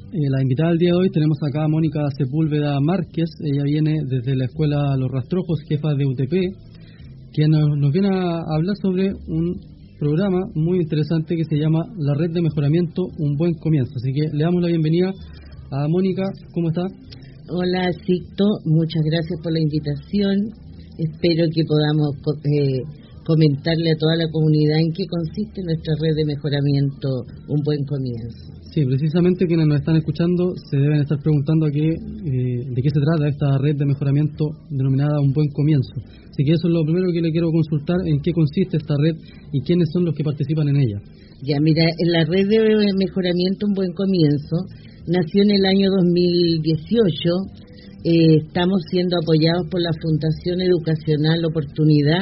La invitada del día de hoy tenemos acá a Mónica Sepúlveda Márquez. Ella viene desde la escuela Los Rastrojos, jefa de UTP, que nos viene a hablar sobre un programa muy interesante que se llama La Red de Mejoramiento, un buen comienzo. Así que le damos la bienvenida a Mónica. ¿Cómo está? Hola, Sixto, muchas gracias por la invitación. Espero que podamos comentarle a toda la comunidad en qué consiste nuestra red de mejoramiento, un buen comienzo. Sí, precisamente quienes nos están escuchando se deben estar preguntando de qué se trata esta red de mejoramiento denominada un buen comienzo. Así que eso es lo primero que le quiero consultar, en qué consiste esta red y quiénes son los que participan en ella. Ya, mira, en la red de mejoramiento un buen comienzo nació en el año 2018. Estamos siendo apoyados por la Fundación Educacional Oportunidad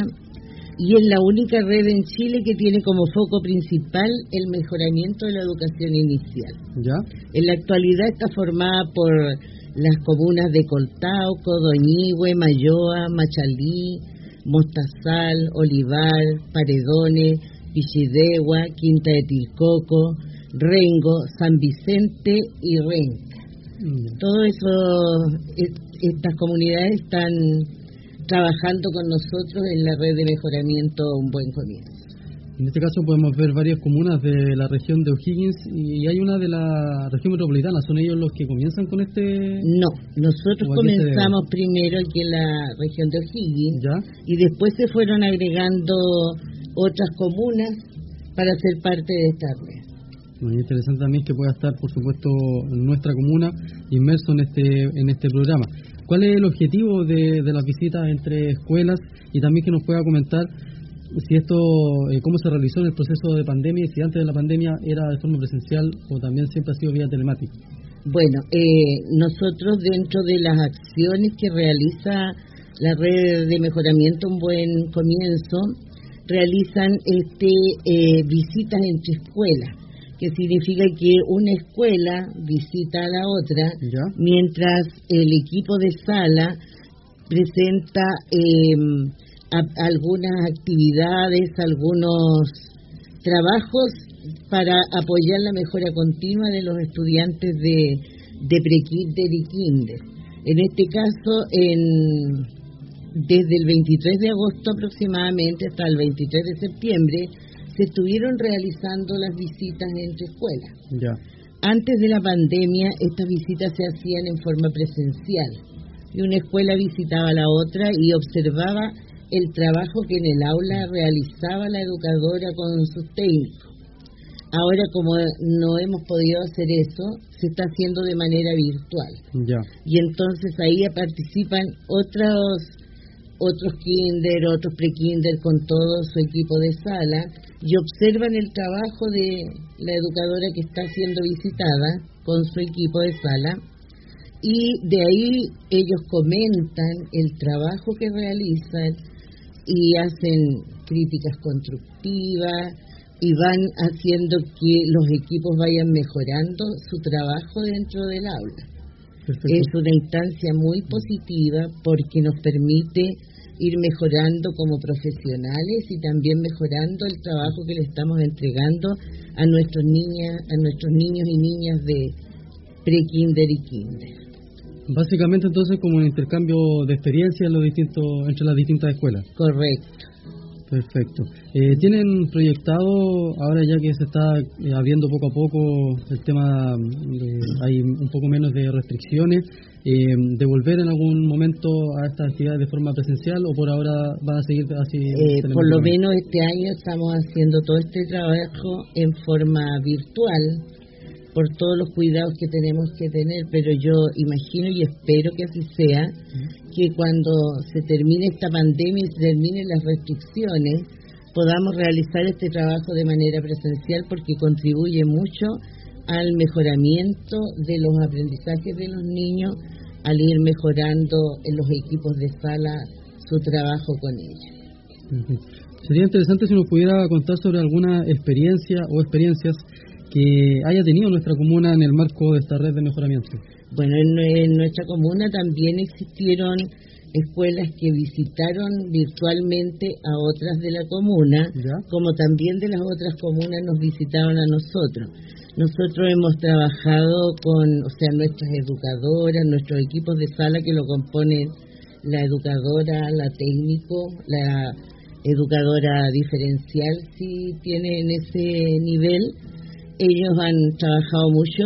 y es la única red en Chile que tiene como foco principal el mejoramiento de la educación inicial. ¿Ya? En la actualidad está formada por las comunas de Coltauco, Doñihue, Mayoa, Machalí, Mostazal, Olivar, Paredones, Pichidegua, Quinta de Tilcoco, Rengo, San Vicente y Renca. Todo eso, estas comunidades están trabajando con nosotros en la red de mejoramiento un buen comienzo. En este caso podemos ver varias comunas de la región de O'Higgins y hay una de la región metropolitana. ¿Son ellos los que comienzan con este...? No, nosotros comenzamos primero aquí en la región de O'Higgins. ¿Ya? Y después se fueron agregando otras comunas para ser parte de esta red. Muy interesante también que pueda estar, por supuesto, nuestra comuna inmerso en este programa. ¿Cuál es el objetivo de las visitas entre escuelas? Y también que nos pueda comentar si esto, cómo se realizó en el proceso de pandemia y si antes de la pandemia era de forma presencial o también siempre ha sido vía telemática. Bueno, nosotros dentro de las acciones que realiza la red de mejoramiento un buen comienzo, realizan visitas entre escuelas, que significa que una escuela visita a la otra, ¿ya? Mientras el equipo de sala presenta algunas actividades, algunos trabajos para apoyar la mejora continua de los estudiantes de pre-kinder y kinder. En este caso, desde el 23 de agosto aproximadamente hasta el 23 de septiembre, se estuvieron realizando las visitas entre escuelas. Ya. Antes de la pandemia, estas visitas se hacían en forma presencial. Y una escuela visitaba a la otra y observaba el trabajo que en el aula realizaba la educadora con sus técnicos. Ahora, como no hemos podido hacer eso, se está haciendo de manera virtual. Ya. Y entonces ahí participan otros kinder, otros pre-kinder con todo su equipo de sala y observan el trabajo de la educadora que está siendo visitada con su equipo de sala y de ahí ellos comentan el trabajo que realizan y hacen críticas constructivas y van haciendo que los equipos vayan mejorando su trabajo dentro del aula. Perfecto. Es una instancia muy positiva porque nos permite ir mejorando como profesionales y también mejorando el trabajo que le estamos entregando a nuestros niños y niñas de pre-kinder y kinder. Básicamente entonces como un intercambio de experiencias entre las distintas escuelas. Correcto. Perfecto. ¿Tienen proyectado, ahora ya que se está abriendo poco a poco el tema, hay un poco menos de restricciones, de volver en algún momento a estas actividades de forma presencial o por ahora van a seguir así? Por lo menos este año estamos haciendo todo este trabajo en forma virtual por todos los cuidados que tenemos que tener, pero yo imagino y espero que así sea, que cuando se termine esta pandemia y se terminen las restricciones, podamos realizar este trabajo de manera presencial porque contribuye mucho al mejoramiento de los aprendizajes de los niños, al ir mejorando en los equipos de sala su trabajo con ellos. Sería interesante si nos pudiera contar sobre alguna experiencia o experiencias que haya tenido nuestra comuna en el marco de esta red de mejoramiento. Bueno, en nuestra comuna también existieron escuelas que visitaron virtualmente a otras de la comuna, como también de las otras comunas nos visitaron a nosotros. Nosotros hemos trabajado con, nuestras educadoras, nuestros equipos de sala que lo componen la educadora, la técnico, la educadora diferencial, si tienen ese nivel. Ellos han trabajado mucho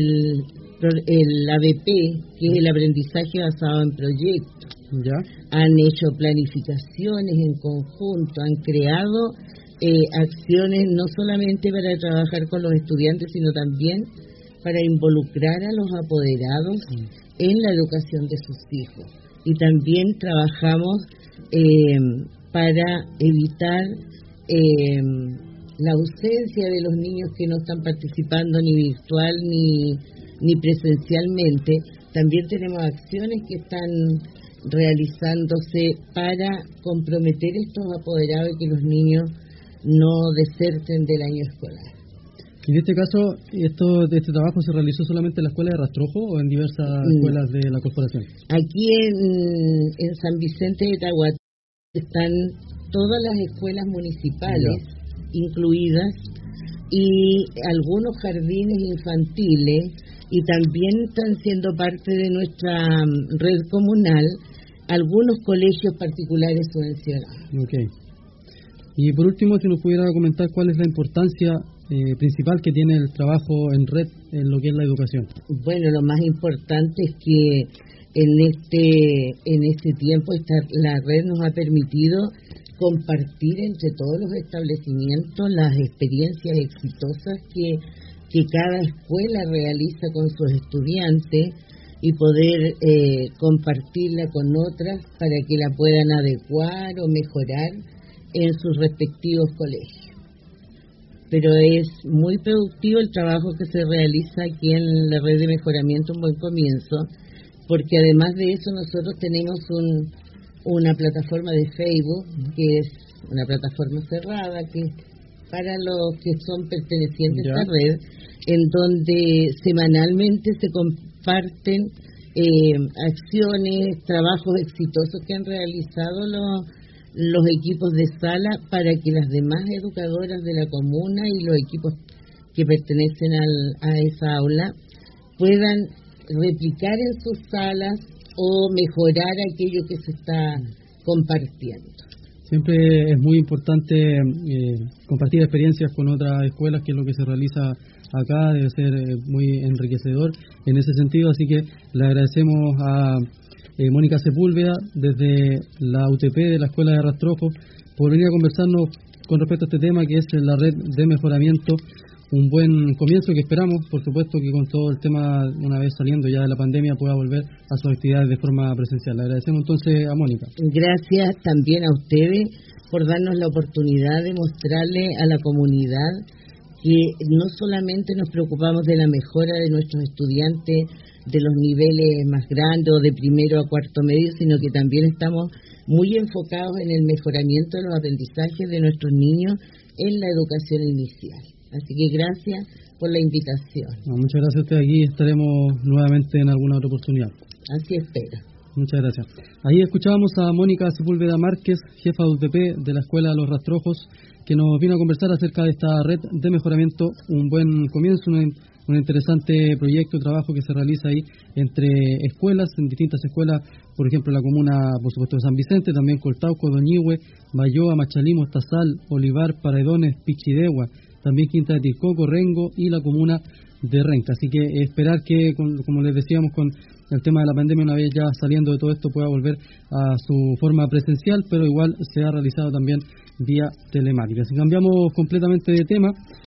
el ABP, que es el aprendizaje basado en proyectos. Han hecho planificaciones en conjunto, han creado acciones no solamente para trabajar con los estudiantes, sino también para involucrar a los apoderados en la educación de sus hijos. Y también trabajamos para evitar la ausencia de los niños que no están participando ni virtual ni presencialmente. También tenemos acciones que están realizándose para comprometer estos apoderados y que los niños no deserten del año escolar. En este caso, este trabajo se realizó solamente en la escuela de Rastrojo o en diversas escuelas de la corporación. Aquí en San Vicente de Tahuatí están todas las escuelas municipales incluidas y algunos jardines infantiles, y también están siendo parte de nuestra red comunal algunos colegios particulares subvencionados. Okay. Y por último, si nos pudiera comentar cuál es la importancia principal que tiene el trabajo en red en lo que es la educación. Bueno, lo más importante es que en este tiempo la red nos ha permitido compartir entre todos los establecimientos las experiencias exitosas que cada escuela realiza con sus estudiantes y poder compartirla con otras para que la puedan adecuar o mejorar en sus respectivos colegios. Pero es muy productivo el trabajo que se realiza aquí en la red de mejoramiento Un Buen Comienzo, porque además de eso nosotros tenemos una plataforma de Facebook, que es una plataforma cerrada, que para los que son pertenecientes a esta red, en donde semanalmente se comparten acciones, trabajos exitosos que han realizado los equipos de sala para que las demás educadoras de la comuna y los equipos que pertenecen a esa aula puedan replicar en sus salas o mejorar aquello que se está compartiendo. Siempre es muy importante compartir experiencias con otras escuelas, que es lo que se realiza acá, debe ser muy enriquecedor en ese sentido, así que le agradecemos a Mónica Sepúlveda desde la UTP de la Escuela de Rastrojo por venir a conversarnos con respecto a este tema que es la red de mejoramiento. Un buen comienzo que esperamos, por supuesto, que con todo el tema, una vez saliendo ya de la pandemia, pueda volver a sus actividades de forma presencial. Le agradecemos entonces a Mónica. Gracias también a ustedes por darnos la oportunidad de mostrarle a la comunidad que no solamente nos preocupamos de la mejora de nuestros estudiantes de los niveles más grandes o de primero a cuarto medio, sino que también estamos muy enfocados en el mejoramiento de los aprendizajes de nuestros niños en la educación inicial. Así que gracias por la invitación. Muchas gracias a usted. Aquí estaremos nuevamente en alguna otra oportunidad. Así espero. Muchas gracias. Ahí escuchábamos a Mónica Sepúlveda Márquez, jefa de UTP de la Escuela Los Rastrojos, que nos vino a conversar acerca de esta red de mejoramiento. Un buen comienzo, un interesante proyecto de trabajo que se realiza ahí entre escuelas, en distintas escuelas, por ejemplo, la comuna, por supuesto, de San Vicente, también Coltauco, Doñihue, Bayoa, Machalí, Mostazal, Olivar, Paredones, Pichidegua, también Quinta de Tilcoco, Rengo y la comuna de Renca. Así que esperar que, como les decíamos, con el tema de la pandemia, una vez ya saliendo de todo esto, pueda volver a su forma presencial, pero igual se ha realizado también vía telemática. Si cambiamos completamente de tema,